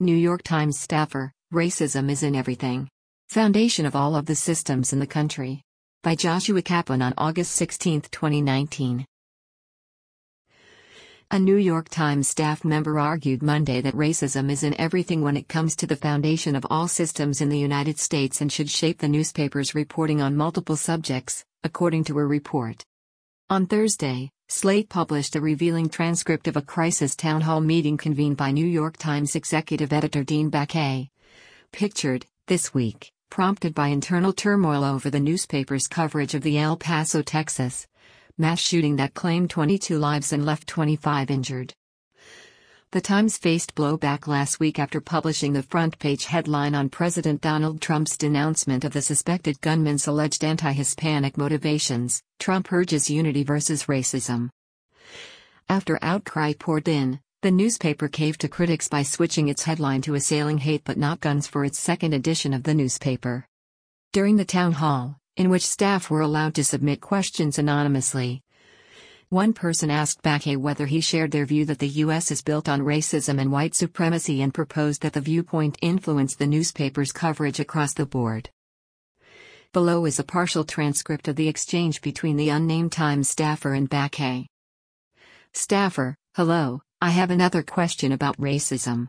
New York Times staffer, racism is in everything. Foundation of all of the systems in the country. By Joshua Kaplan on August 16, 2019. A New York Times staff member argued Monday that racism is in everything when it comes to the foundation of all systems in the United States and should shape the newspaper's reporting on multiple subjects, according to a report. On Thursday, Slate published a revealing transcript of a crisis town hall meeting convened by New York Times executive editor Dean Baquet. Pictured, this week, prompted by internal turmoil over the newspaper's coverage of the El Paso, Texas, mass shooting that claimed 22 lives and left 25 injured. The Times faced blowback last week after publishing the front-page headline on President Donald Trump's denouncement of the suspected gunman's alleged anti-Hispanic motivations. Trump urges unity versus racism. After outcry poured in, the newspaper caved to critics by switching its headline to Assailing Hate But Not Guns for its second edition of the newspaper. During the town hall, in which staff were allowed to submit questions anonymously, one person asked Baquet whether he shared their view that the U.S. is built on racism and white supremacy and proposed that the viewpoint influence the newspaper's coverage across the board. Below is a partial transcript of the exchange between the unnamed Times staffer and Baquet. Staffer: Hello, I have another question about racism.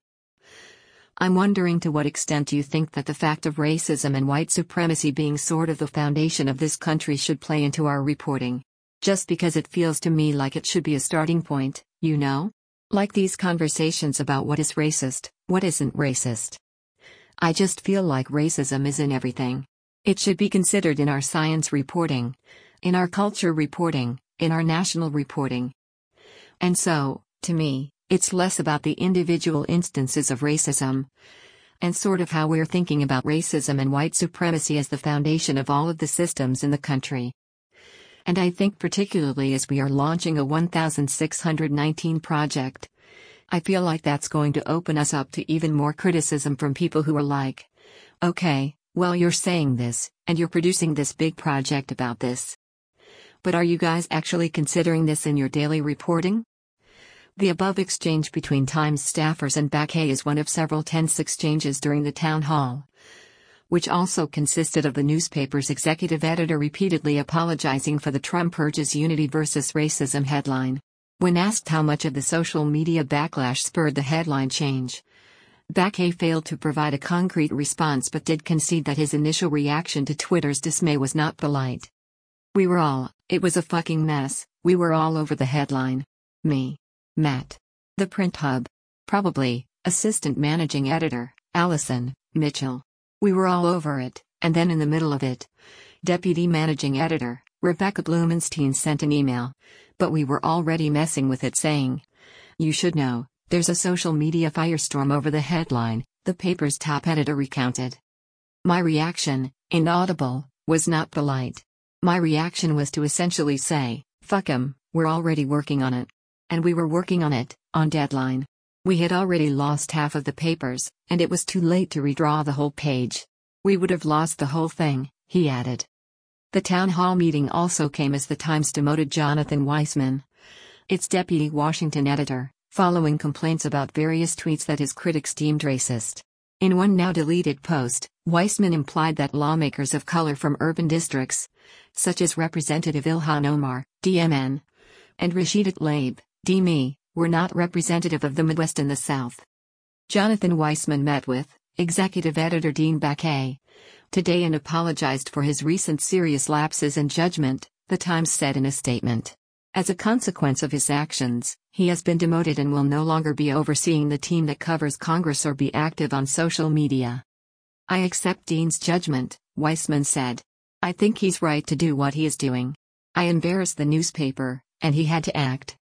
I'm wondering to what extent you think that the fact of racism and white supremacy being sort of the foundation of this country should play into our reporting. Just because it feels to me like it should be a starting point, you know? Like these conversations about what is racist, what isn't racist. I just feel like racism is in everything. It should be considered in our science reporting, in our culture reporting, in our national reporting. And so, to me, it's less about the individual instances of racism, and sort of how we're thinking about racism and white supremacy as the foundation of all of the systems in the country. And I think particularly as we are launching a 1619 project, I feel like that's going to open us up to even more criticism from people who are like, okay, well, you're saying this, and you're producing this big project about this. But are you guys actually considering this in your daily reporting? The above exchange between Times staffers and Baquet is one of several tense exchanges during the town hall, which also consisted of the newspaper's executive editor repeatedly apologizing for the Trump urges unity versus racism headline. When asked how much of the social media backlash spurred the headline change, Baquet failed to provide a concrete response but did concede that his initial reaction to Twitter's dismay was not polite. It was a fucking mess, we were all over the headline. Me. Matt. The Print Hub. Probably, Assistant Managing Editor, Allison Mitchell. We were all over it, and then in the middle of it, Deputy Managing Editor, Rebecca Blumenstein sent an email, but we were already messing with it saying, "You should know. There's a social media firestorm over the headline," the paper's top editor recounted. My reaction, inaudible, was not polite. My reaction was to essentially say, fuck 'em, we're already working on it. And we were working on it, on deadline. We had already lost half of the papers, and it was too late to redraw the whole page. We would have lost the whole thing, he added. The town hall meeting also came as the Times demoted Jonathan Weissman, its deputy Washington editor, following complaints about various tweets that his critics deemed racist. In one now-deleted post, Weissman implied that lawmakers of color from urban districts, such as Representative Ilhan Omar, DMN, and Rashida Tlaib, DME, were not representative of the Midwest and the South. Jonathan Weissman met with executive editor Dean Baquet today and apologized for his recent serious lapses in judgment, the Times said in a statement. As a consequence of his actions, he has been demoted and will no longer be overseeing the team that covers Congress or be active on social media. I accept Dean's judgment, Weissman said. I think he's right to do what he is doing. I embarrassed the newspaper, and he had to act.